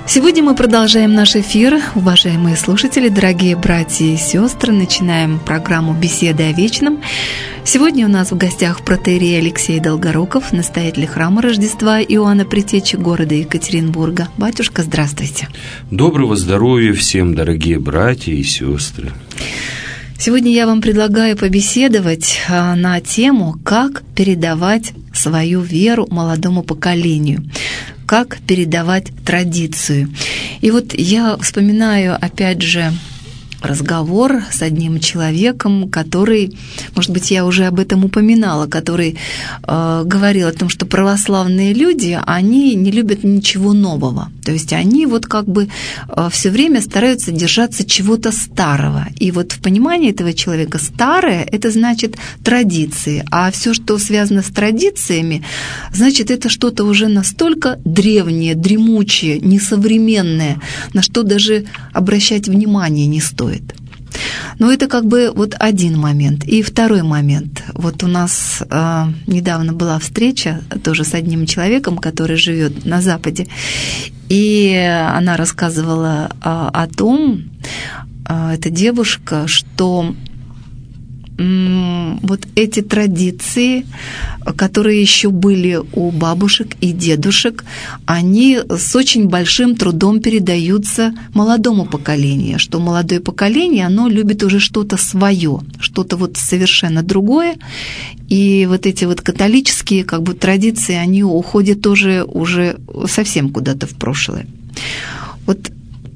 Сегодня мы продолжаем наш эфир. Уважаемые слушатели, дорогие братья и сестры, начинаем программу «Беседы о вечном». Сегодня у нас в гостях протоиерей Алексей Долгоруков, настоятель храма Рождества Иоанна Предтечи города Екатеринбурга. Батюшка, здравствуйте. Доброго здоровья всем, дорогие братья и сестры. Сегодня я вам предлагаю побеседовать на тему «Как передавать свою веру молодому поколению». Как передавать традицию. И вот я вспоминаю, опять же, разговор с одним человеком, который, может быть, я уже об этом упоминала, который говорил о том, что православные люди, они не любят ничего нового. То есть они вот как бы все время стараются держаться чего-то старого. И вот в понимании этого человека старое – это значит традиции, а все, что связано с традициями, значит, это что-то уже настолько древнее, дремучее, несовременное, на что даже обращать внимание не стоит. Но это как бы вот один момент. И второй момент. Вот у нас недавно была встреча тоже с одним человеком, который живет на Западе, и она рассказывала о том, эта девушка, что вот эти традиции, которые еще были у бабушек и дедушек, они с очень большим трудом передаются молодому поколению, что молодое поколение, оно любит уже что-то свое, что-то вот совершенно другое, и вот эти вот католические как бы традиции, они уходят тоже уже совсем куда-то в прошлое. Вот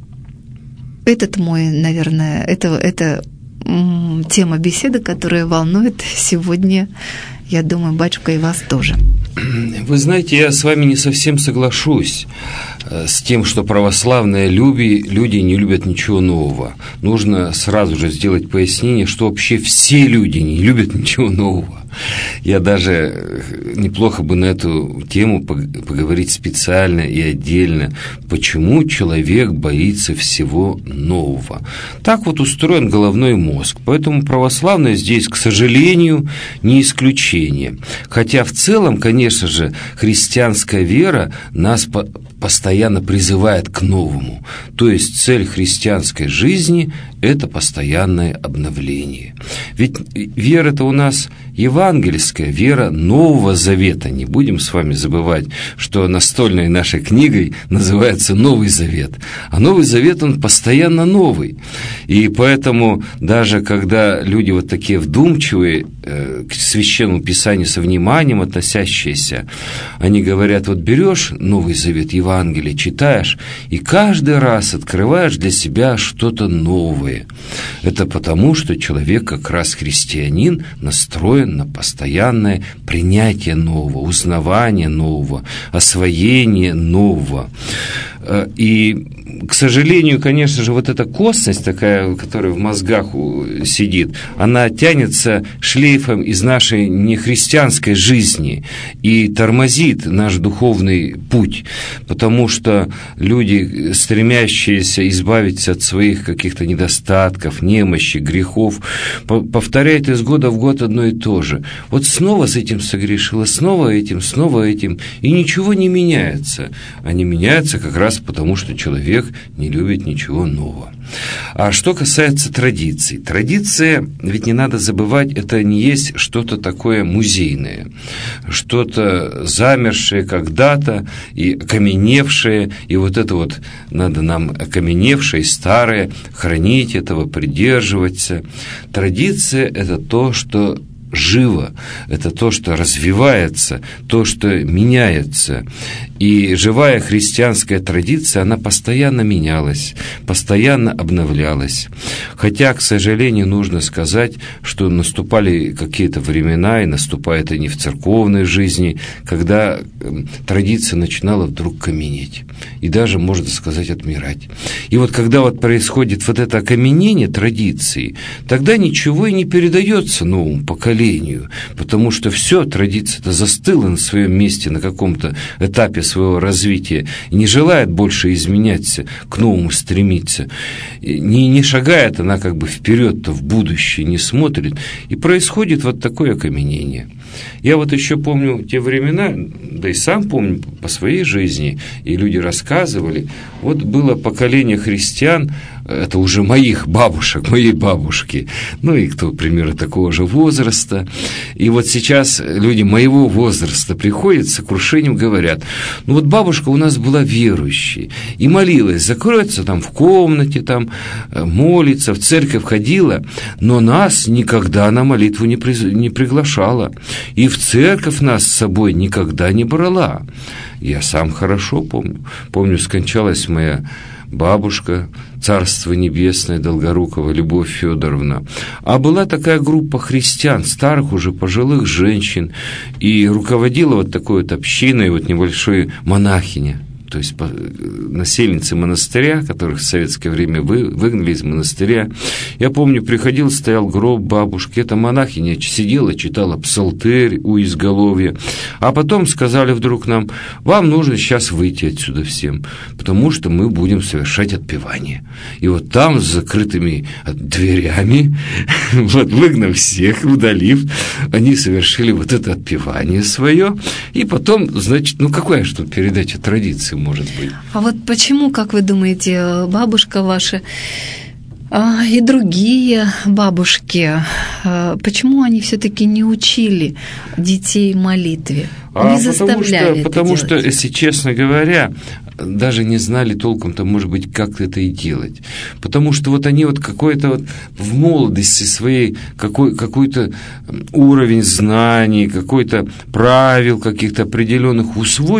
этот мой, наверное, это тема беседы, которая волнует сегодня, я думаю, батюшка, и вас тоже. Вы знаете, я с вами не совсем соглашусь с тем, что православные люди не любят ничего нового. Нужно сразу же сделать пояснение, что вообще все люди не любят ничего нового. Я даже неплохо бы на эту тему поговорить специально и отдельно, почему человек боится всего нового. Так вот устроен головной мозг, поэтому православные здесь, к сожалению, не исключение. Хотя в целом, конечно же, христианская вера нас постоянно призывает к новому. То есть цель христианской жизни – это постоянное обновление. Ведь вера-то у нас евангельская, вера Нового Завета. Не будем с вами забывать, что настольной нашей книгой называется Новый Завет. А Новый Завет, он постоянно новый. И поэтому даже когда люди вот такие вдумчивые, к Священному Писанию со вниманием относящиеся, они говорят, вот берешь Новый Завет, Евангелие, читаешь, и каждый раз открываешь для себя что-то новое. Это потому, что человек, как раз христианин, настроен на постоянное принятие нового, узнавание нового, освоение нового. И, к сожалению, конечно же, вот эта косность такая, которая в мозгах сидит, она тянется шлейфом из нашей нехристианской жизни и тормозит наш духовный путь, потому что люди, стремящиеся избавиться от своих каких-то недостатков, немощи, грехов, повторяют из года в год одно и то же. Вот снова с этим согрешила, снова этим, и ничего не меняется. Они меняются как раз потому, что человек не любит ничего нового. А что касается традиций. Традиция, ведь не надо забывать, это не есть что-то такое музейное, что-то замершее когда-то и окаменевшее, и вот это вот надо нам окаменевшее, старое, хранить этого, придерживаться. Традиция – это то, что живо, это то, что развивается, то, что меняется. И живая христианская традиция, она постоянно менялась, постоянно обновлялась. Хотя, к сожалению, нужно сказать, что наступали какие-то времена, и наступают они в церковной жизни, когда традиция начинала вдруг каменеть, и даже, можно сказать, отмирать. И вот когда вот происходит вот это окаменение традиции, тогда ничего и не передается новому поколению, потому что все, традиция-то застыла на своем месте на каком-то этапе своего развития и не желает больше изменяться, к новому стремиться. Не шагает она как бы вперед-то в будущее, не смотрит, и происходит вот такое окаменение. Я вот еще помню те времена, да и сам помню по своей жизни, и люди рассказывали, вот было поколение христиан, это уже моих бабушек, моей бабушки, ну и кто примерно такого же возраста. И вот сейчас люди моего возраста приходят с сокрушением, говорят, ну вот бабушка у нас была верующей и молилась, закроется там в комнате, там молится, в церковь ходила, но нас никогда на молитву не приглашала, и в церковь нас с собой никогда не брала. Я сам хорошо помню, скончалась моя бабушка, Царство Небесное, Долгорукова Любовь Федоровна. А была такая группа христиан, старых уже пожилых женщин, и руководила вот такой вот общиной, вот небольшой монахиня, то есть насельницы монастыря, которых в советское время выгнали из монастыря. Я помню, приходил, стоял гроб бабушки, эта монахиня сидела, читала псалтырь у изголовья, а потом сказали вдруг нам, вам нужно сейчас выйти отсюда всем, потому что мы будем совершать отпевание. И вот там с закрытыми дверями, вот, выгнав всех, удалив, они совершили вот это отпевание свое, и потом, значит, ну какая же тут передача традиции может быть. А вот почему, как вы думаете, бабушка ваша и другие бабушки, почему они все-таки не учили детей молитве? Не заставляли потому что, если честно говоря, даже не знали толком-то, может быть, как это и делать. Потому что вот они вот какой-то вот в молодости своей какой-то уровень знаний, какой-то правил каких-то определенных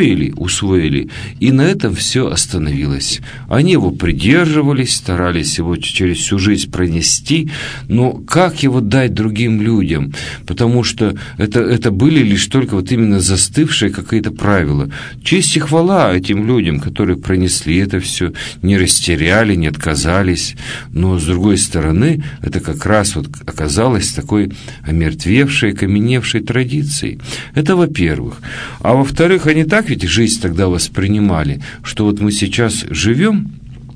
усвоили, и на этом все остановилось. Они его придерживались, старались его через всю жизнь пронести, но как его дать другим людям? Потому что это были лишь только вот именно застывшие какие-то правила. Честь и хвала этим людям, которые пронесли это все, не растеряли, не отказались. Но, с другой стороны, это как раз вот оказалось такой омертвевшей, окаменевшей традицией. Это во-первых. А во-вторых, они так ведь жизнь тогда воспринимали, что вот мы сейчас живем,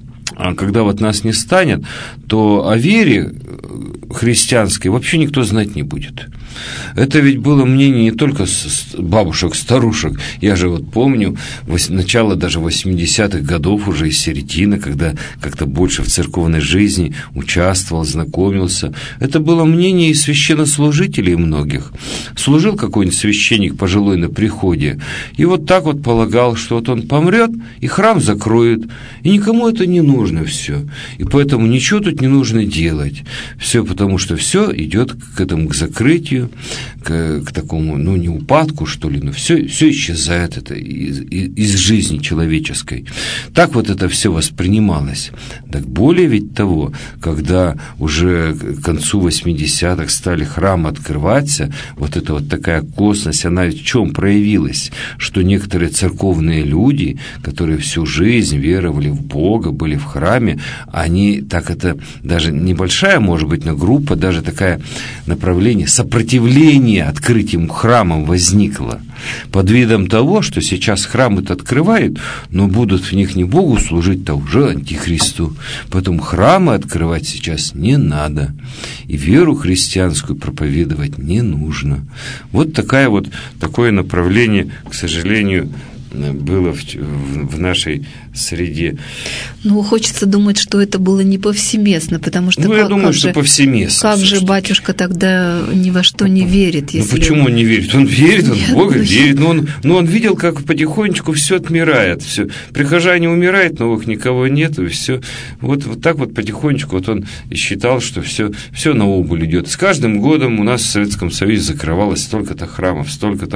а когда вот нас не станет, то о вере христианской вообще никто знать не будет. Это ведь было мнение не только бабушек, старушек. Я же вот помню начало даже 80-х годов, уже из середины, когда как-то больше в церковной жизни участвовал, знакомился. Это было мнение и священнослужителей многих. Служил какой-нибудь священник пожилой на приходе, и вот так вот полагал, что вот он помрет, и храм закроют, и никому это не нужно все. И поэтому ничего тут не нужно делать. Все, потому что все идет к этому, к закрытию, к такому, ну, не упадку, что ли, но все исчезает это из жизни человеческой. Так вот это все воспринималось. Так более ведь того, когда уже к концу 80-х стали храмы открываться, вот эта вот такая косность, она в чем проявилась? Что некоторые церковные люди, которые всю жизнь веровали в Бога, были в храме, они так это, даже небольшая, может быть, но группа, даже такая направление, сопротивление открытием храмом возникло, под видом того, что сейчас храмы-то открывают, но будут в них не Богу служить, а уже антихристу. Поэтому храмы открывать сейчас не надо, и веру христианскую проповедовать не нужно. Вот такое направление, к сожалению, было в нашей среде. Ну, хочется думать, что это было не повсеместно, потому что... Ну, я думаю, что повсеместно. Как же батюшка тогда ни во что не верит, если... Ну, почему он не верит? Он верит, он в Бога верит, но он видел, как потихонечку все отмирает, все. Прихожане умирают, новых никого нет, и все. Вот так вот потихонечку вот он считал, что все на убыль идет. С каждым годом у нас в Советском Союзе закрывалось столько-то храмов.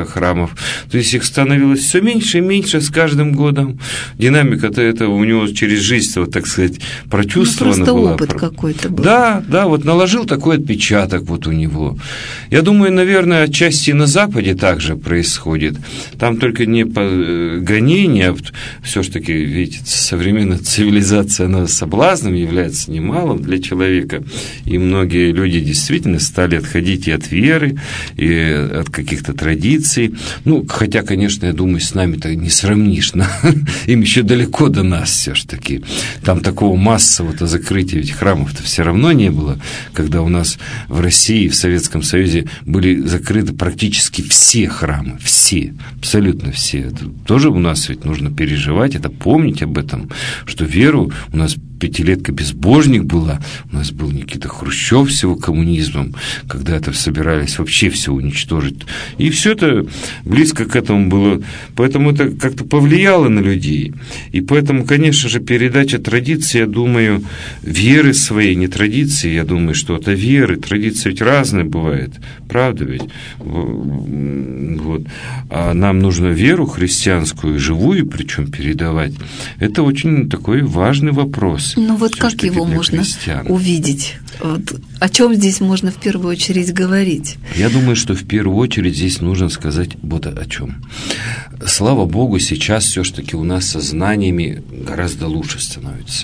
То есть их становилось все меньше и меньше с каждым годом. Динамика-то это у него через жизнь, вот, так сказать, прочувствована была. Просто опыт какой-то был. Да, вот наложил такой отпечаток вот у него. Я думаю, наверное, отчасти на Западе также происходит. Там только не гонение, а все-таки, видите, современная цивилизация, она соблазном является немалым для человека. И многие люди действительно стали отходить и от веры, и от каких-то традиций. Ну, хотя, конечно, я думаю, с нами-то это не сравнишь. Им еще далеко до нас все-таки. Там такого массового закрытия ведь храмов-то все равно не было, когда у нас в России, в Советском Союзе были закрыты практически все храмы, все, абсолютно все. Это тоже у нас ведь нужно переживать, это помнить об этом, что веру у нас пятилетка безбожник была, у нас был Никита Хрущев с его коммунизмом, когда это собирались вообще все уничтожить. И все это близко к этому было. Поэтому это как-то повлияло на людей. И поэтому, конечно же, передача традиции, я думаю, веры своей, не традиции, я думаю, что это веры. Традиции ведь разные бывают. Правда ведь? Вот. А нам нужно веру христианскую, живую, причем передавать. Это очень такой важный вопрос. Ну вот как его можно увидеть? Вот, о чем здесь можно в первую очередь говорить? Я думаю, что в первую очередь здесь нужно сказать вот о чем. Слава Богу, сейчас все-таки у нас со знаниями гораздо лучше становится.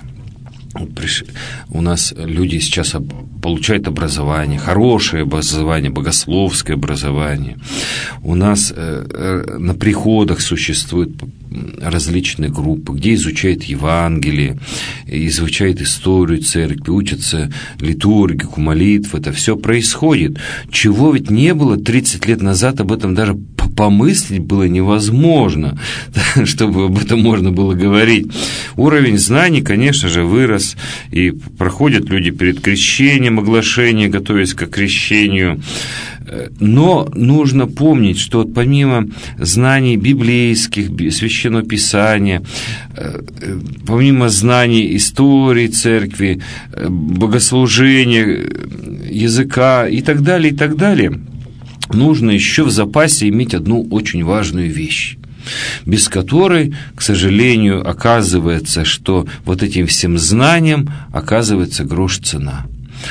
У нас люди сейчас получают образование, хорошее образование, богословское образование. У нас на приходах существуют различные группы, где изучают Евангелие, изучают историю церкви, учатся литургику, молитв. Это все происходит. Чего ведь не было 30 лет назад, об этом даже помыслить было невозможно, чтобы об этом можно было говорить. Уровень знаний, конечно же, вырос, и проходят люди перед крещением, оглашение, готовясь к крещению. Но нужно помнить, что помимо знаний библейских, священного писания, помимо знаний истории церкви, богослужения, языка и так далее, нужно еще в запасе иметь одну очень важную вещь, без которой, к сожалению, оказывается, что вот этим всем знаниям оказывается грош цена.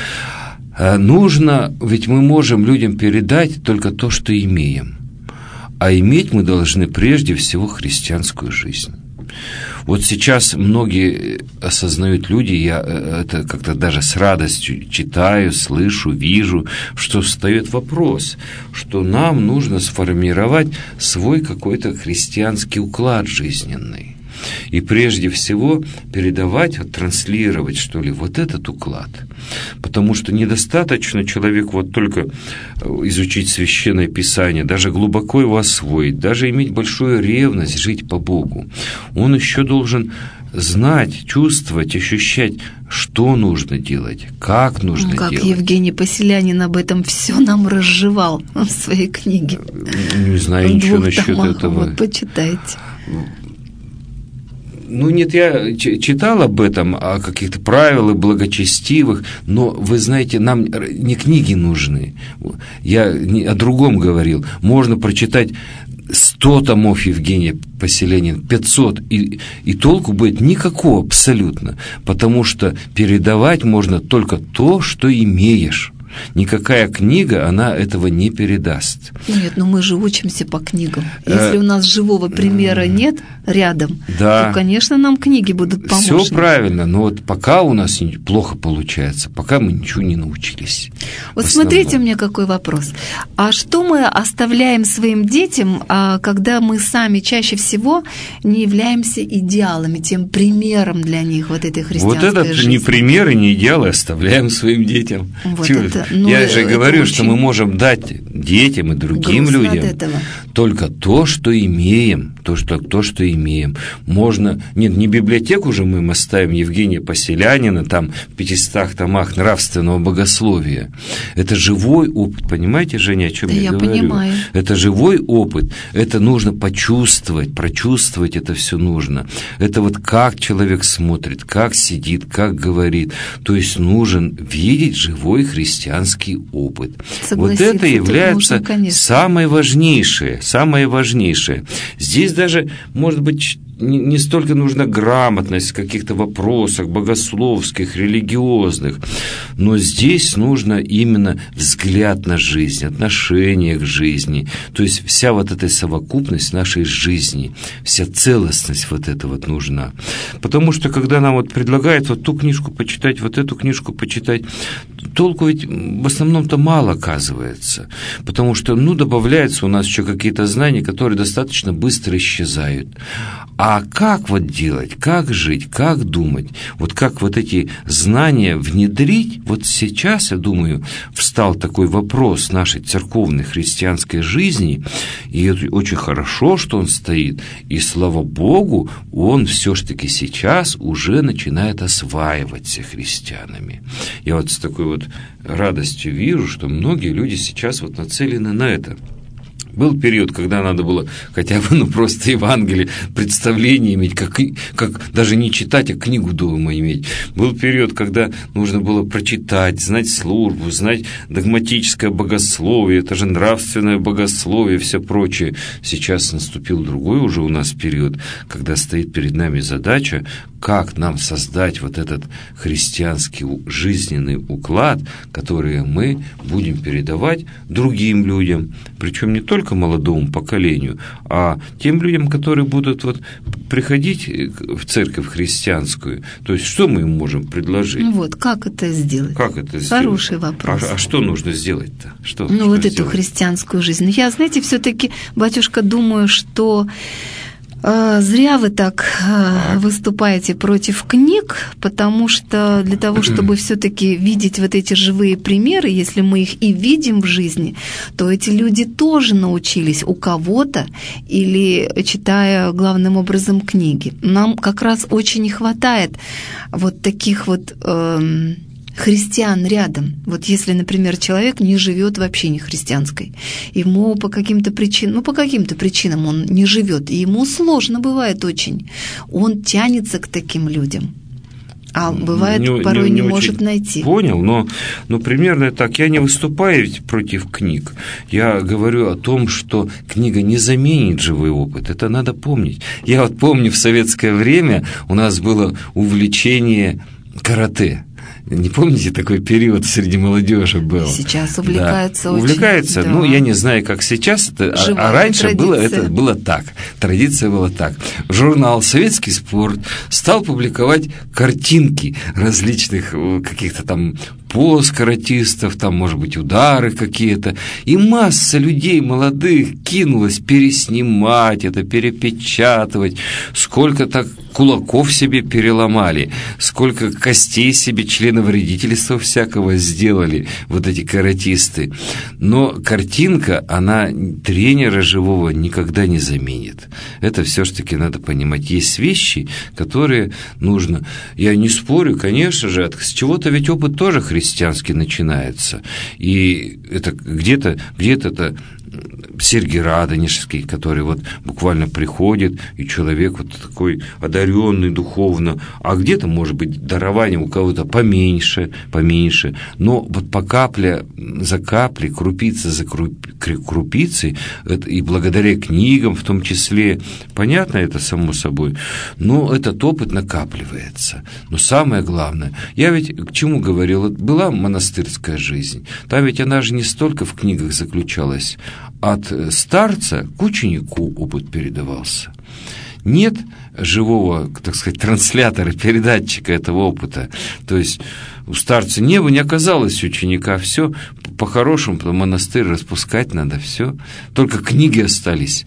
Нужно, ведь мы можем людям передать только то, что имеем, а иметь мы должны прежде всего христианскую жизнь. Вот сейчас многие осознают люди, я это как-то даже с радостью читаю, слышу, вижу, что встает вопрос, что нам нужно сформировать свой какой-то христианский уклад жизненный. И прежде всего передавать, транслировать, что ли, вот этот уклад. Потому что недостаточно человеку вот только изучить Священное Писание, даже глубоко его освоить, даже иметь большую ревность жить по Богу. Он еще должен знать, чувствовать, ощущать, что нужно делать, как нужно делать. Как Евгений Поселянин об этом все нам разжевал в своей книге. Не знаю ничего насчет этого. Вот, почитайте. Ну, нет, я читал об этом, о каких-то правилах благочестивых, но, вы знаете, нам не книги нужны. Я о другом говорил. Можно прочитать 100 томов Евгения Поселянина, 500, и толку будет никакого абсолютно, потому что передавать можно только то, что имеешь. Никакая книга, она этого не передаст. Нет, но мы же учимся по книгам. Если у нас живого примера нет рядом, то, конечно, нам книги будут помощны. Все правильно, но вот пока у нас плохо получается, пока мы ничего не научились. Вот смотрите, у меня какой вопрос. А что мы оставляем своим детям, когда мы сами чаще всего не являемся идеалами, тем примером для них вот этой христианской жизни? Вот этот не пример и не идеалы оставляем своим детям. Вот это, я же говорю, что мы можем дать детям и другим людям только то, что имеем. То, что имеем. Можно... Нет, не библиотеку же мы им оставим Евгения Поселянина, там в 500 томах нравственного богословия. Это живой опыт. Понимаете, Женя, о чем я говорю? Понимаю. Это живой опыт. Это нужно почувствовать, прочувствовать это все нужно. Это вот как человек смотрит, как сидит, как говорит. То есть нужен видеть живой христианский опыт. Вот это является самое важнейшее. Здесь даже, может быть, не столько нужна грамотность в каких-то вопросах богословских, религиозных, но здесь нужно именно взгляд на жизнь, отношение к жизни, то есть вся вот эта совокупность нашей жизни, вся целостность вот эта вот нужна. Потому что, когда нам вот предлагают вот ту книжку почитать, вот эту книжку почитать, толку ведь в основном-то мало оказывается, потому что, добавляются у нас еще какие-то знания, которые достаточно быстро исчезают. А как вот делать, как жить, как думать, вот как вот эти знания внедрить, вот сейчас, я думаю, встал такой вопрос нашей церковной христианской жизни, и это очень хорошо, что он стоит, и слава Богу, он все-таки сейчас уже начинает осваиваться христианами. Я вот с такой вот радостью вижу, что многие люди сейчас вот нацелены на это. Был период, когда надо было хотя бы просто Евангелие, представление иметь, как даже не читать, а книгу дома иметь. Был период, когда нужно было прочитать, знать службу, знать догматическое богословие, это же нравственное богословие и все прочее. Сейчас наступил другой уже у нас период, когда стоит перед нами задача, как нам создать вот этот христианский жизненный уклад, который мы будем передавать другим людям, причем не только молодому поколению, а тем людям, которые будут вот приходить в церковь христианскую. То есть, что мы им можем предложить? Как это сделать? Хороший вопрос. А что нужно сделать-то? Что вот сделать? Эту христианскую жизнь. Я, знаете, все-таки, батюшка, думаю, что зря вы так выступаете против книг, потому что для того, чтобы все-таки видеть вот эти живые примеры, если мы их и видим в жизни, то эти люди тоже научились у кого-то или читая главным образом книги. Нам как раз очень не хватает вот таких вот христиан рядом. Вот если, например, человек не живет вообще не христианской, ему по каким-то причинам он не живет, и ему сложно бывает очень. Он тянется к таким людям, а бывает порой не может найти. Понял, но примерно так. Я не выступаю ведь против книг. Я говорю о том, что книга не заменит живой опыт. Это надо помнить. Я вот помню, в советское время у нас было увлечение карате. Не помните, такой период среди молодежи был? Сейчас увлекается очень. Увлекается, да. Я не знаю, как сейчас, а раньше было так. Традиция была так. Журнал «Советский спорт» стал публиковать картинки различных каких-то там поз каратистов, там, может быть, удары какие-то. И масса людей молодых кинулась переснимать это, перепечатывать. Сколько так кулаков себе переломали, сколько костей себе членов вредительства всякого сделали вот эти каратисты. Но картинка, она тренера живого никогда не заменит. Это все-таки надо понимать. Есть вещи, которые нужно... Я не спорю, конечно же, с чего-то ведь опыт тоже христианский начинается. И это где-то это Сергий Радонежский, который вот буквально приходит, и человек вот такой одаренный духовно, а где-то, может быть, дарование у кого-то поменьше, но вот по капле за каплей, крупица за крупицей, это и благодаря книгам в том числе, понятно это само собой, но этот опыт накапливается. Но самое главное, я ведь к чему говорил, была монастырская жизнь, там ведь она же не столько в книгах заключалась, от старца к ученику опыт передавался. Нет живого, так сказать, транслятора, передатчика этого опыта. То есть у старца не оказалось ученика, все по-хорошему, в монастырь распускать надо, все. Только книги остались.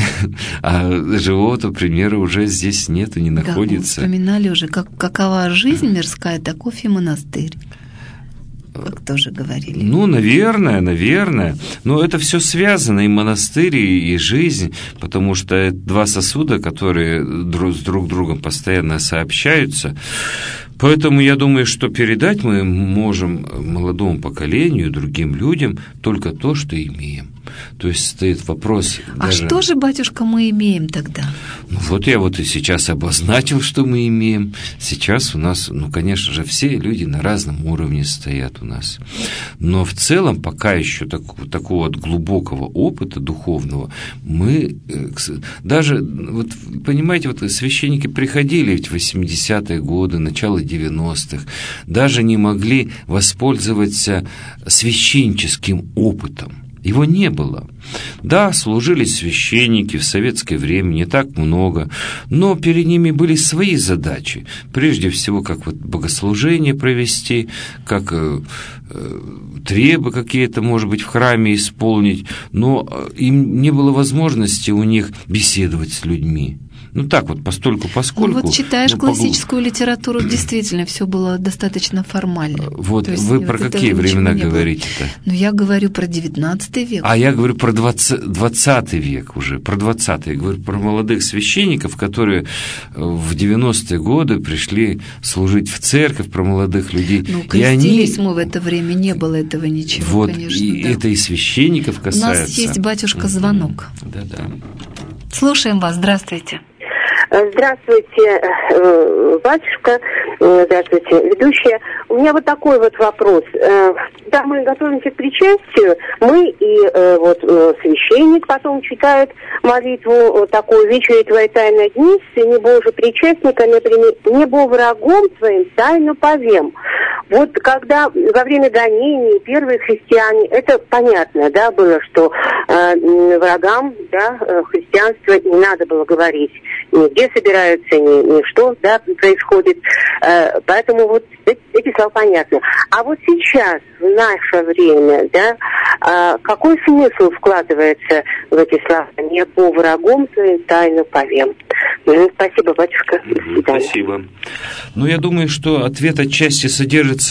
А живого-то примера уже здесь нет и не находится. Да, мы вспоминали уже, какова жизнь мирская, таков и монастырь. Как тоже говорили. Наверное. Но это все связано, и монастырь, и жизнь, потому что это два сосуда, которые с друг другом постоянно сообщаются. Поэтому я думаю, что передать мы можем молодому поколению, другим людям только то, что имеем. То есть стоит вопрос... А что же, батюшка, мы имеем тогда? Я и сейчас обозначил, что мы имеем. Сейчас у нас, конечно же, все люди на разном уровне стоят у нас. Но в целом пока еще такого вот глубокого опыта духовного мы даже, понимаете, священники приходили ведь в 80-е годы, начало 90-х, даже не могли воспользоваться священническим опытом. Его не было. Да, служили священники в советское время, не так много, но перед ними были свои задачи. Прежде всего, как вот богослужение провести, как требы какие-то, может быть, в храме исполнить, но им не было возможности у них беседовать с людьми. Ну так вот, постольку-поскольку. Ну вот читаешь классическую литературу, действительно, все было достаточно формально. Вот вы про какие времена говорите-то? Ну я говорю про 19 век. А я говорю про 20 век уже, про 20-й. Я говорю про молодых священников, которые в 90-е годы пришли служить в церковь, про молодых людей. Ну, крестились мы в это время, не было этого ничего, вот, конечно. И да. Это и священников касается. У нас есть, батюшка, звонок. Да-да. Слушаем вас, здравствуйте. Здравствуйте, батюшка, здравствуйте, ведущая. У меня вот такой вот вопрос. Когда мы готовимся к причастию, мы и священник потом читает молитву такую: «Вечери твоей тайно дни, сыне Божий причастника, небо врагом твоим тайну повем». Вот когда во время гонений первые христиане, это понятно, да, было, что врагам, да, христианства не надо было говорить, где собираются, ни что, да, происходит. Поэтому вот эти слова понятны. А вот сейчас, в наше время, да, какой смысл вкладывается в эти слова? «Небо врагом твоим тайну повем». Спасибо, батюшка. До свидания. Спасибо. Ну, я думаю, что ответ отчасти содержится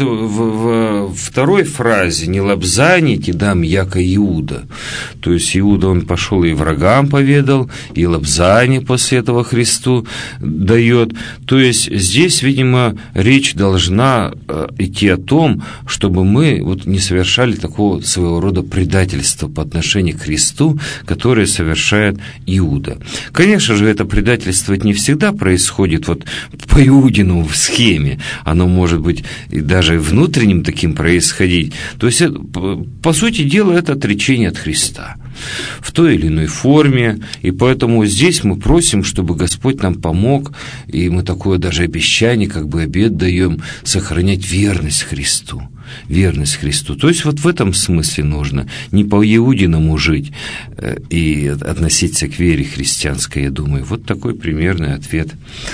в второй фразе: «Не лобзаните дам, яко Иуда». То есть Иуда, он пошел и врагам поведал, и лобзание после этого Христу дает. То есть здесь, видимо, речь должна идти о том, чтобы мы вот не совершали такого своего рода предательства по отношению к Христу, которое совершает Иуда. Конечно же, это предательство не всегда происходит вот по Иудину в схеме. Оно может быть и даже внутренним таким происходить. То есть, по сути дела, это отречение от Христа в той или иной форме, и поэтому здесь мы просим, чтобы Господь нам помог, и мы такое даже обещание, как бы обет даем, сохранять верность Христу. Верность Христу. То есть вот в этом смысле нужно не по-иудиному жить и относиться к вере христианской, я думаю. Вот такой примерный ответ.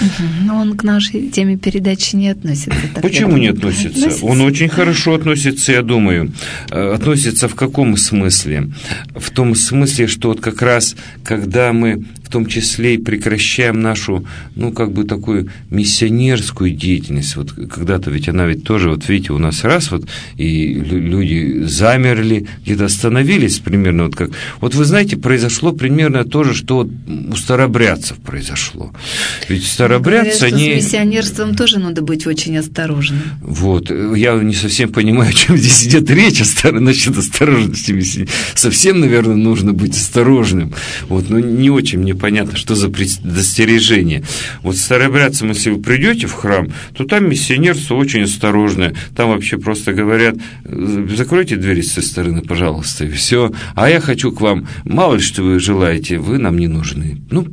Но он к нашей теме передачи не относится. Почему не относится? Он очень хорошо относится, я думаю. Относится в каком смысле? В том смысле, что вот как раз, когда мы в том числе и прекращаем нашу, ну, как бы такую миссионерскую деятельность. Вот когда-то ведь она ведь тоже, вот видите, у нас раз вот, и люди замерли, где-то остановились примерно вот как... Вот вы знаете, произошло примерно то же, что вот у старобрядцев произошло. Ведь старобрядцы, говорят, они... с миссионерством тоже надо быть очень осторожным. Вот, я не совсем понимаю, о чем здесь идет речь, насчет осторожности. Совсем, наверное, нужно быть осторожным. Вот, но не очень мне понятно, что за предостережение. Вот старообрядцам, если вы придете в храм, то там миссионерство очень осторожное. Там вообще просто говорят: закройте двери с той стороны, пожалуйста, и все. А я хочу к вам, мало ли что вы желаете, вы нам не нужны. Ну,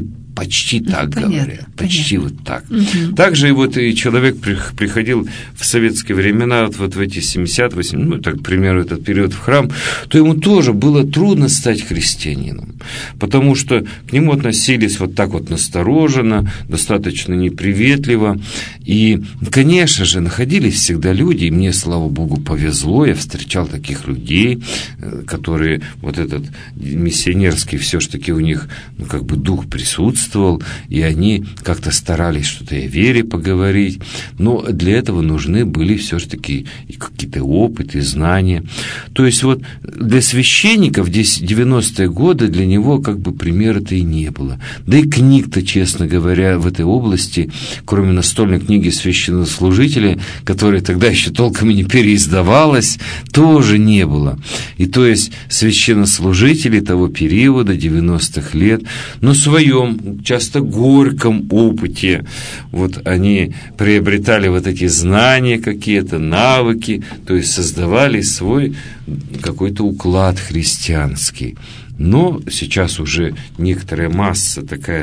почти так говорят, почти понятно. Вот так. Угу. Также и вот и человек приходил в советские времена, вот в эти 70-80, ну, так, к примеру, этот период в храм, то ему тоже было трудно стать христианином, потому что к нему относились вот так вот настороженно, достаточно неприветливо, и, конечно же, находились всегда люди, и мне, слава Богу, повезло, я встречал таких людей, которые вот этот миссионерский, все-таки у них, ну, как бы дух присутствует, и они как-то старались что-то о вере поговорить, но для этого нужны были все-таки какие-то опыты, знания. То есть вот для священников здесь 90-е годы для него как бы примера-то и не было. Да и книг-то, честно говоря, в этой области, кроме настольной книги священнослужителя, которая тогда еще толком и не переиздавалась, тоже не было. И то есть священнослужители того периода, 90-х лет, на своем часто горьком опыте вот они приобретали вот эти знания какие-то, навыки, то есть создавали свой какой-то уклад христианский. Но сейчас уже некоторая масса такая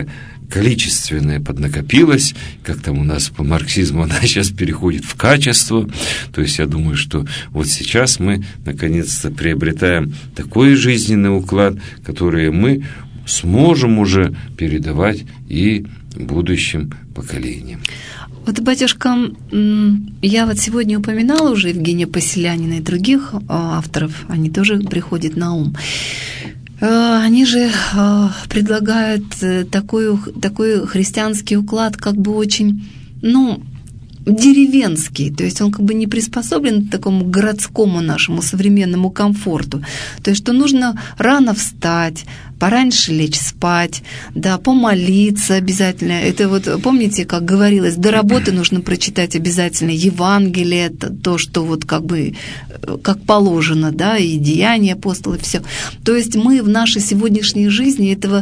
количественное поднакопилось, как там у нас по марксизму она сейчас переходит в качество. То есть я думаю, что вот сейчас мы наконец-то приобретаем такой жизненный уклад, который мы сможем уже передавать и будущим поколениям. Вот, батюшка, я вот сегодня упоминала уже Евгения Поселянина и других авторов, они тоже приходят на ум. Они же предлагают такой христианский уклад, как бы очень, деревенский, то есть он как бы не приспособлен к такому городскому нашему современному комфорту. То есть что нужно рано встать, пораньше лечь спать, да, помолиться обязательно. Это вот, помните, как говорилось, до работы нужно прочитать обязательно Евангелие, это то, что вот как бы как положено, да, и деяния апостолов, все. То есть мы в нашей сегодняшней жизни этого,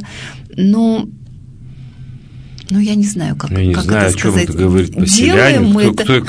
я не знаю, как я не знаю, это сказать. О чем это говорит Поселянин.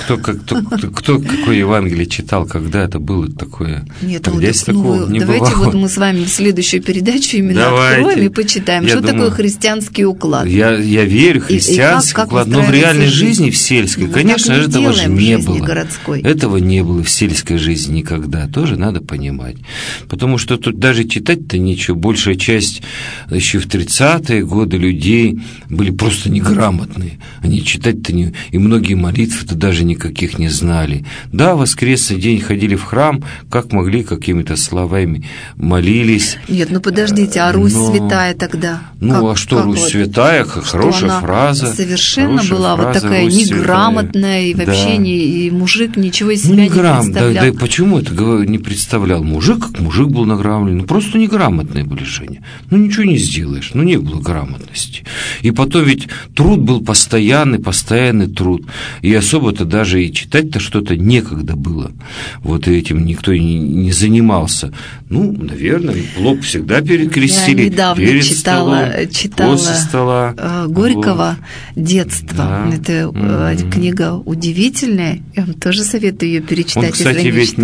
Кто какое Евангелие читал, когда это было такое? Нет, давайте вот мы с вами в следующую передачу именно откроем и почитаем, что такое христианский уклад. Я верю, христианский уклад, но в реальной жизни, в сельской, конечно, этого же не было. Городской. Этого не было в сельской жизни никогда, тоже надо понимать. Потому что тут даже читать-то нечего. Большая часть еще в 30-е годы людей были просто неграмотные. Они читать-то не... И многие молитвы-то даже никаких не знали. Да, в воскресный день ходили в храм, как могли, какими-то словами молились. Нет, подождите, а Русь святая тогда? Русь святая? Хорошая фраза. Совершенно была вот такая неграмотная, и вообще и мужик ничего из себя не представлял. Да почему это не представлял? Мужик, как мужик был награмотный. Просто неграмотные были, Женя. Ничего не сделаешь, не было грамотности. И потом ведь труд был постоянный труд. И особо-то даже и читать-то что-то некогда было. Вот этим никто не занимался. Наверное, плов всегда перекрестили. Я недавно перед читала после стола. Горького «Детство». Да. Это книга удивительная. Я вам тоже советую ее перечитать. Он, кстати, ведь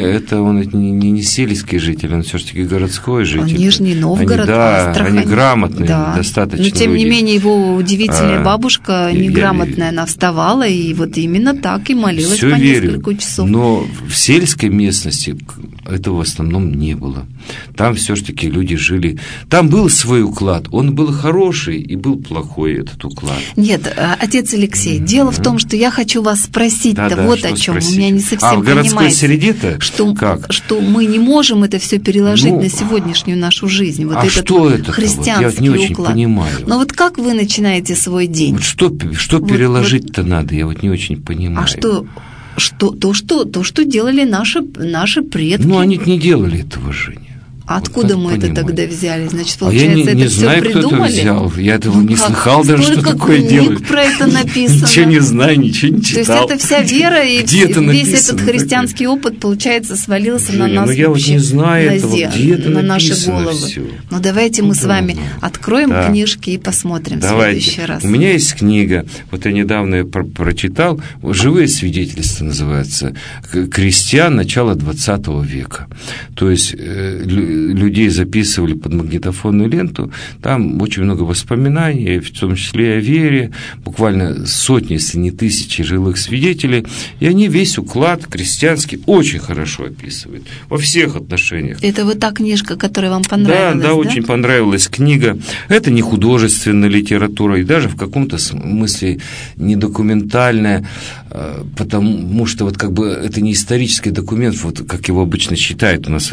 не сельский житель, он все-таки городской житель. Он Нижний Новгород, Астрахань. Они грамотные, достаточно. Но, тем не менее, его удивительная бабушка, неграмотная, она вставала, и вот именно так и молилась по несколько часов. Но в сельской местности этого в основном не было. Там все-таки люди жили... Там был свой уклад, он был хороший и был плохой, этот уклад. Нет, отец Алексей, дело в том, что я хочу вас спросить-то вот о чем. У меня не совсем в городской среде-то? Что мы не можем это все переложить на сегодняшнюю нашу жизнь. Вот этот что это? Христианский я не очень уклад. Понимаю. Но вот как вы начинаете свой день? Что переложить-то надо? Я не очень понимаю. То, что делали наши предки. Они не делали этого, Женя. Откуда мы это тогда взяли? Значит, получается, я не знаю, все придумали? Кто это взял. Я этого не слыхал даже, что такое делали. Про это написано. Ничего не знаю, ничего не читал. То есть это вся вера и весь этот христианский опыт, получается, свалился на нас я вообще не знаю этого. на наши головы. Давайте мы с вами откроем книжки и посмотрим в следующий раз. У меня есть книга, я недавно ее прочитал, «Живые свидетельства» называется, крестьян начала 20 века. То есть людей записывали под магнитофонную ленту, там очень много воспоминаний, в том числе о вере, буквально сотни, если не тысячи живых свидетелей, и они весь уклад крестьянский очень хорошо описывают, во всех отношениях. Это вот та книжка, которая вам понравилась, да? Да, очень понравилась книга. Это не художественная литература, и даже в каком-то смысле не документальная, потому что это не исторический документ, как его обычно считают у нас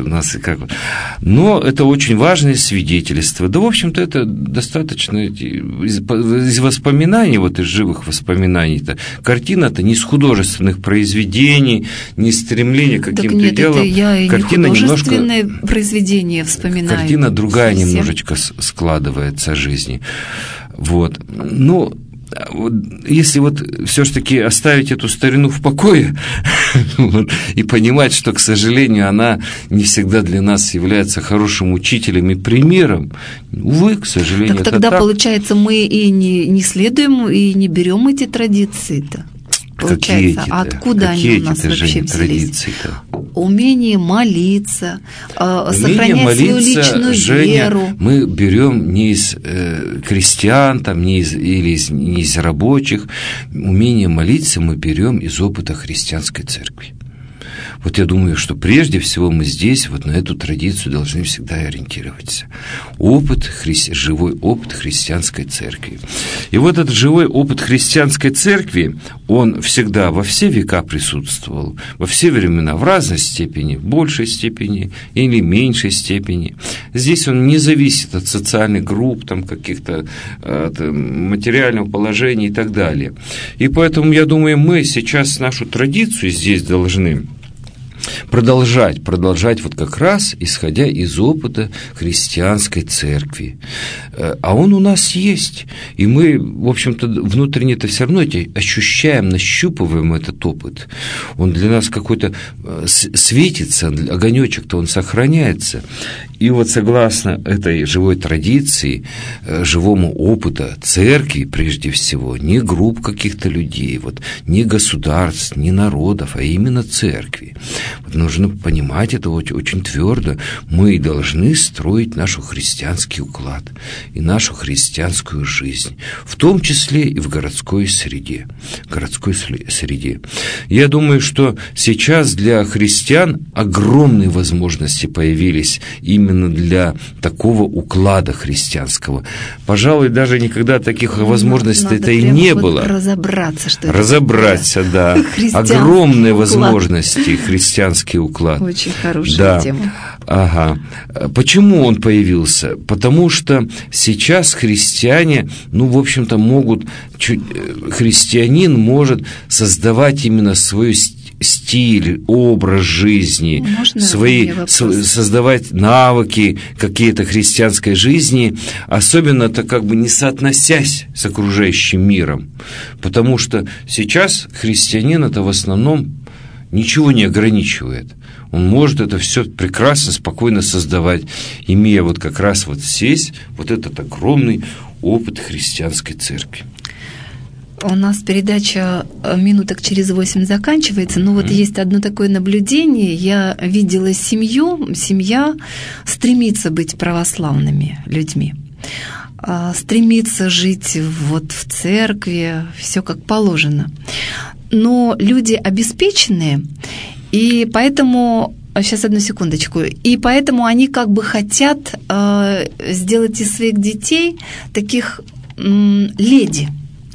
но это очень важное свидетельство. Да, в общем-то, это достаточно из воспоминаний, из живых воспоминаний-то. Картина-то не из художественных произведений, не из стремления к каким-то делам. Это я и картина не художественное произведение вспоминаю. Картина другая совсем. Немножечко складывается о жизни. Если все-таки оставить эту старину в покое и понимать, что, к сожалению, она не всегда для нас является хорошим учителем и примером, увы, к сожалению, так тогда, получается, мы и не следуем, и не берем эти традиции-то. Получается, откуда они у нас вообще взялись? Традиции-то? умение молиться, сохранять свою личную веру. Мы берем не из крестьян, там, не из рабочих. Умение молиться мы берем из опыта христианской церкви. Вот я думаю, что прежде всего мы здесь вот на эту традицию должны всегда ориентироваться. Живой опыт христианской церкви. И вот этот живой опыт христианской церкви, он всегда во все века присутствовал, во все времена, в разной степени, в большей степени или меньшей степени. Здесь он не зависит от социальных групп, там, каких-то от материального положения и так далее. И поэтому, я думаю, мы сейчас нашу традицию здесь должны продолжать вот как раз исходя из опыта христианской церкви. А он у нас есть, и мы, в общем-то, внутренне-то все равно ощущаем, нащупываем этот опыт. Он для нас какой-то светится, огонечек-то он сохраняется. И вот согласно этой живой традиции, живому опыту церкви, прежде всего, не групп каких-то людей, вот, не государств, не народов, а именно церкви. Вот нужно понимать это очень твердо. Мы должны строить наш христианский уклад и нашу христианскую жизнь, в том числе и в городской среде. Я думаю, что сейчас для христиан огромные возможности появились именно для такого уклада христианского. Пожалуй, даже никогда таких возможностей-то и не было. Разобраться, что это Разобраться, да. Огромные возможности христианский уклад. Очень хорошая тема. Ага. Почему он появился? Потому что сейчас христиане, в общем-то, христианин может создавать именно свой стиль, образ жизни, создавать навыки какие-то христианской жизни, особенно-то как бы не соотносясь с окружающим миром. Потому что сейчас христианин это в основном ничего не ограничивает. Он может это все прекрасно, спокойно создавать, имея вот как раз вот здесь вот этот огромный опыт христианской церкви. У нас передача минуток через 8 заканчивается, но вот есть одно такое наблюдение. Я видела семью, семья стремится быть православными людьми, стремится жить вот в церкви, все как положено. Но люди обеспеченные, и поэтому... Сейчас, одну секундочку. И поэтому они как бы хотят сделать из своих детей таких леди.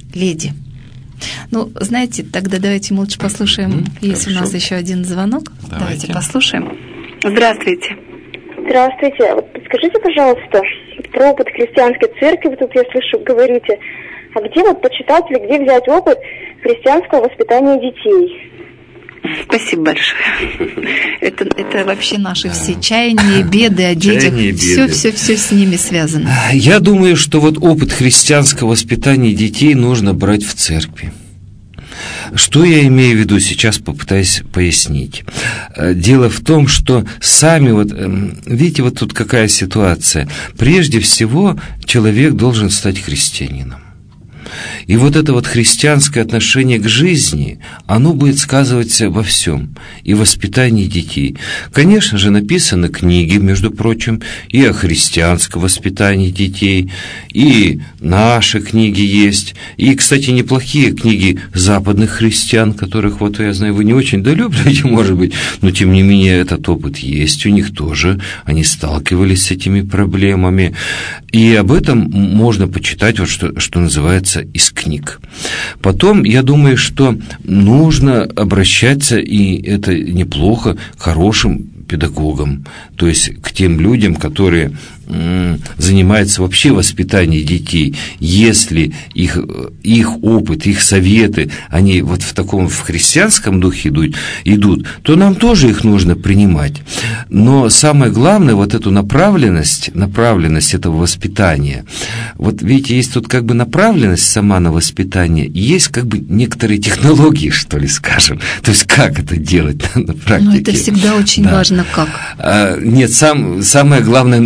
Ну, знаете, тогда давайте мы лучше послушаем. Есть хорошо. У нас еще один звонок. Давайте послушаем. Здравствуйте. Здравствуйте. Вот подскажите, пожалуйста, про опыт христианской церкви, вы тут, я слышу, говорите. А где вот почитать или где взять опыт христианского воспитания детей? Спасибо большое. Это вообще наши все чаяния, беды о детях. Все с ними связано. Я думаю, что вот опыт христианского воспитания детей нужно брать в церкви. Что я имею в виду, сейчас попытаюсь пояснить. Дело в том, что сами видите, вот тут какая ситуация. Прежде всего, человек должен стать христианином. И вот это вот христианское отношение к жизни, оно будет сказываться во всем, и в воспитании детей. Конечно же, написаны книги, между прочим, и о христианском воспитании детей, и наши книги есть, и, кстати, неплохие книги западных христиан, которых, вот я знаю, вы не очень долюбливаете, может быть, но, тем не менее, этот опыт есть у них тоже, они сталкивались с этими проблемами, и об этом можно почитать, вот что называется, из книг. Потом, я думаю, что нужно обращаться, и это неплохо, к хорошим педагогам, то есть к тем людям, которые занимаются вообще воспитанием детей. Если их опыт, их советы, они вот в таком в христианском духе идут, то нам тоже их нужно принимать. Но самое главное, вот эту направленность этого воспитания, вот видите, есть тут как бы направленность сама на воспитание, есть как бы некоторые технологии, что ли, скажем, то есть как это делать на практике. Но это всегда очень важно, как. Нет, самое главное направленность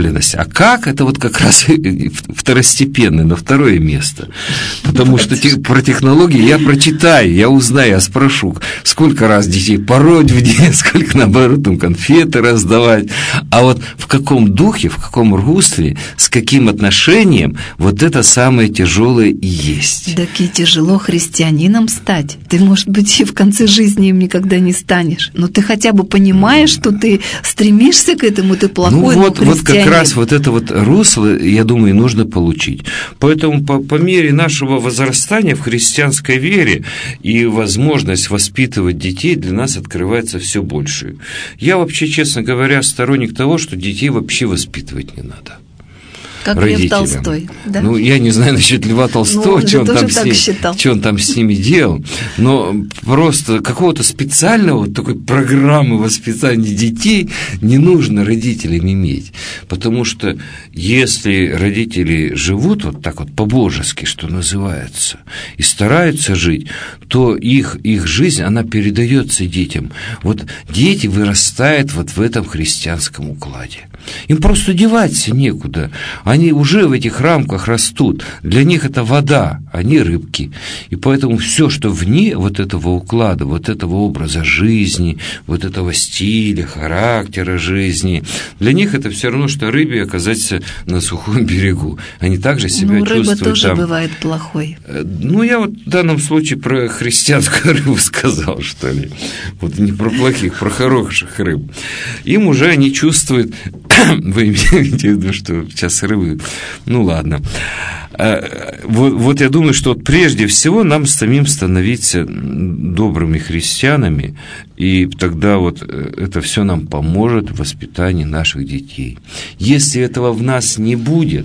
направленность. А как, это вот как раз второстепенное, на второе место. Потому что про технологии я прочитаю, я узнаю, я спрошу, сколько раз детей пороть в день, сколько, наоборот, им конфеты раздавать. А вот в каком духе, в каком русле, с каким отношением, вот это самое тяжелое и есть. Так и тяжело христианином стать. Ты, может быть, и в конце жизни им никогда не станешь. Но ты хотя бы понимаешь, что ты стремишься к этому, ты плохой, вот как раз вот это вот русло, я думаю, нужно получить. Поэтому по мере нашего возрастания в христианской вере и возможность воспитывать детей для нас открывается все больше. Я вообще, честно говоря, сторонник того, что детей вообще воспитывать не надо. Как родителям. Лев Толстой, да? Ну, я не знаю насчет Льва Толстого, что он там с ними делал, но просто какого-то специального такой программы воспитания детей не нужно родителям иметь, потому что если родители живут вот так вот по-божески, что называется, и стараются жить, то их жизнь, она передается детям. Вот дети вырастают вот в этом христианском укладе. Им просто деваться некуда. Они уже в этих рамках растут. Для них это вода, они рыбки. И поэтому все, что вне вот этого уклада, вот этого образа жизни, вот этого стиля, характера жизни, для них это все равно, что рыбе оказаться на сухом берегу. Они также себя чувствуют. Рыба тоже там бывает плохой. Ну, я вот в данном случае про христианскую рыбу сказал, что ли. Вот не про плохих, про хороших рыб. Им уже они чувствуют... Вы имеете в виду, что сейчас рыбы... Ну, ладно. Вот я думаю, что вот прежде всего нам самим становиться добрыми христианами, и тогда вот это все нам поможет в воспитании наших детей. Если этого в нас не будет,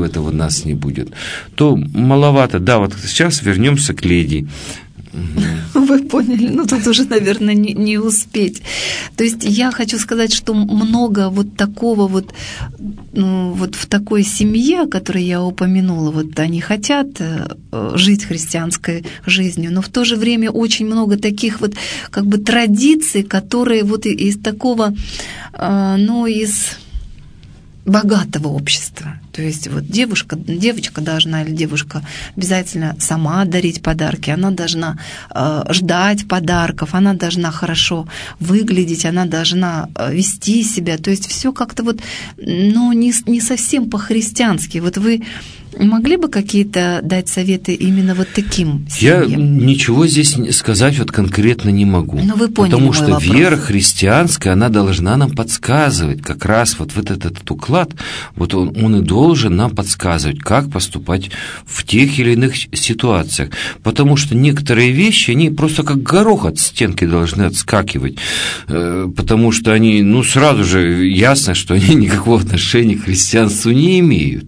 то маловато. Да, вот сейчас вернемся к леди. Вы поняли, ну тут уже, наверное, не успеть. То есть я хочу сказать, что много вот такого вот, ну, вот в такой семье, о которой я упомянула, вот они хотят жить христианской жизнью, но в то же время очень много таких вот как бы традиций, которые вот из такого, ну, из богатого общества. То есть вот девочка должна или девушка обязательно сама дарить подарки, она должна ждать подарков, она должна хорошо выглядеть, она должна вести себя. То есть все как-то вот, ну, не совсем по-христиански. Вот вы могли бы какие-то дать советы именно вот таким семьям? Я ничего здесь сказать вот конкретно не могу. Но вы поняли потому мой что вопрос. Вера христианская, она должна нам подсказывать как раз вот этот уклад, вот он и должен нам подсказывать, как поступать в тех или иных ситуациях. Потому что некоторые вещи, они просто как горох от стенки должны отскакивать, потому что они, ну, сразу же ясно, что они никакого отношения к христианству не имеют.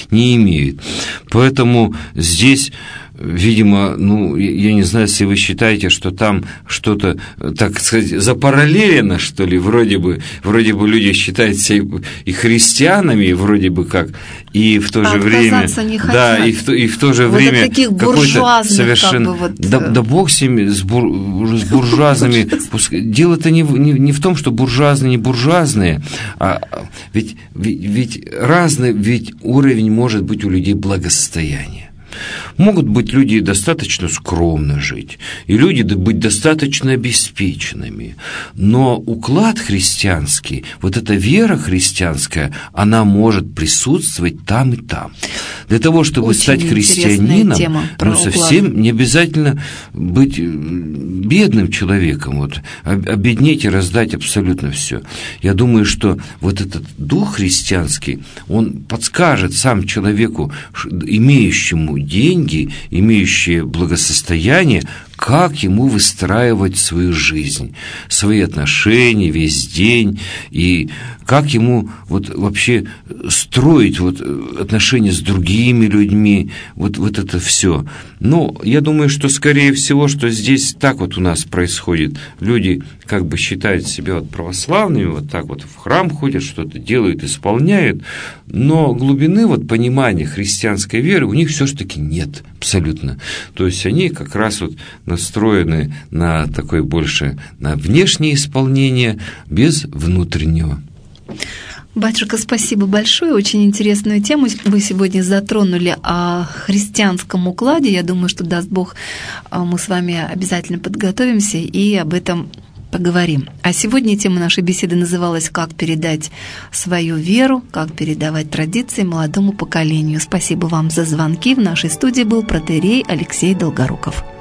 Поэтому здесь, видимо, ну, я не знаю, если вы считаете, что там что-то, так сказать, запараллелено, что ли, вроде бы люди считают себя и христианами, вроде бы как, и в то же время... не хотят. Да, и в то же вот время... таких буржуазных, совершенно, как бы, вот... да бог с ними, с буржуазными... Дело-то не в том, что буржуазные, не буржуазные, а ведь разный ведь уровень может быть у людей благосостояния. Могут быть люди достаточно скромно жить, и люди быть достаточно обеспеченными. Но уклад христианский, вот эта вера христианская, она может присутствовать там и там. Для того, чтобы очень стать христианином, совсем не обязательно быть бедным человеком, вот, обеднеть и раздать абсолютно все. Я думаю, что вот этот дух христианский, он подскажет сам человеку, имеющему деньги, имеющие благосостояние, как ему выстраивать свою жизнь, свои отношения весь день, и как ему вот вообще строить вот отношения с другими людьми, вот это все. Но я думаю, что скорее всего, что здесь так вот у нас происходит. Люди как бы считают себя вот православными, вот так вот в храм ходят, что-то делают, исполняют, но глубины вот понимания христианской веры у них все-таки нет абсолютно. То есть они как раз вот настроены на такое больше, на внешнее исполнение без внутреннего. Батюшка, спасибо большое. Очень интересную тему вы сегодня затронули о христианском укладе. Я думаю, что, даст Бог, мы с вами обязательно подготовимся и об этом поговорим. А сегодня тема нашей беседы называлась «Как передать свою веру, как передавать традиции молодому поколению». Спасибо вам за звонки. В нашей студии был протоиерей Алексей Долгоруков.